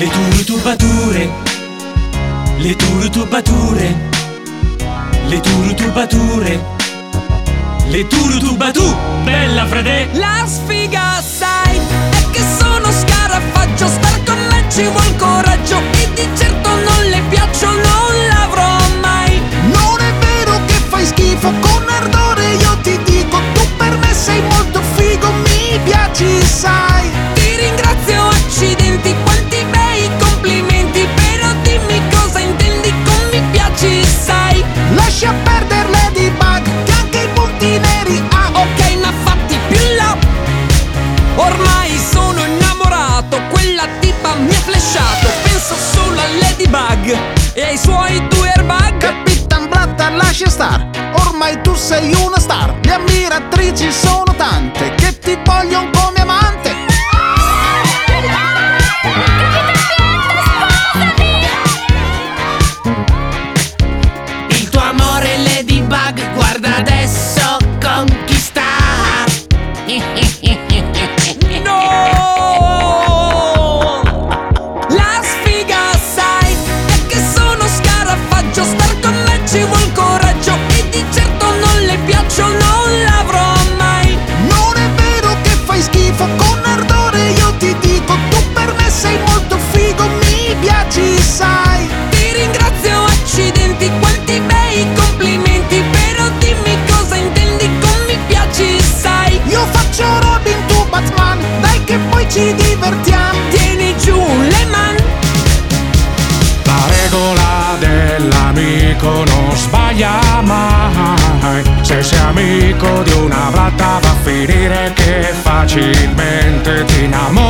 Le turutubature, le turutubature, le turutubature, le turutubatu, bella frate! La sfiga sai è che sono scarafaggio, star con me ci vuol coraggio e di certo non le piaccio, non l'avrò mai. Non è vero che fai schifo, con ardore io ti dico, tu per me sei molto figo, mi piaci sai. Ti ringrazio, accidenti, quanti bei complimenti, però dimmi cosa intendi con mi piaci sai. Lascia perdere Ladybug, che anche i punti neri ha. Ok, ma fatti più là. Ormai sono innamorato, quella tipa mi ha flashato. Penso solo a Ladybug e ai suoi due airbag. Capitan Blatta, lascia star, ormai tu sei una star. Le ammiratrici sono tante che ti vogliono come amante. Il tuo amore Ladybug, guarda adesso con chi sta. No! La sfiga sai è che sono scarafaggio, star con me ci vuol coraggio e di certo non le piaccio, non l'avrò mai. Non è vero che fai schifo, con ardore io ti dico, tu per me sei molto figo, mi piaci sai. Ti ringrazio, accidenti, quanti bei complimenti, però dimmi cosa intendi con mi piaci sai. Io faccio Robin, tu Batman, dai che poi ci divertiamo. Tieni giù le mani. La regola dell'amico non sbaglia mai. Se sei amico di una blatta va a finire che facilmente ti innamori.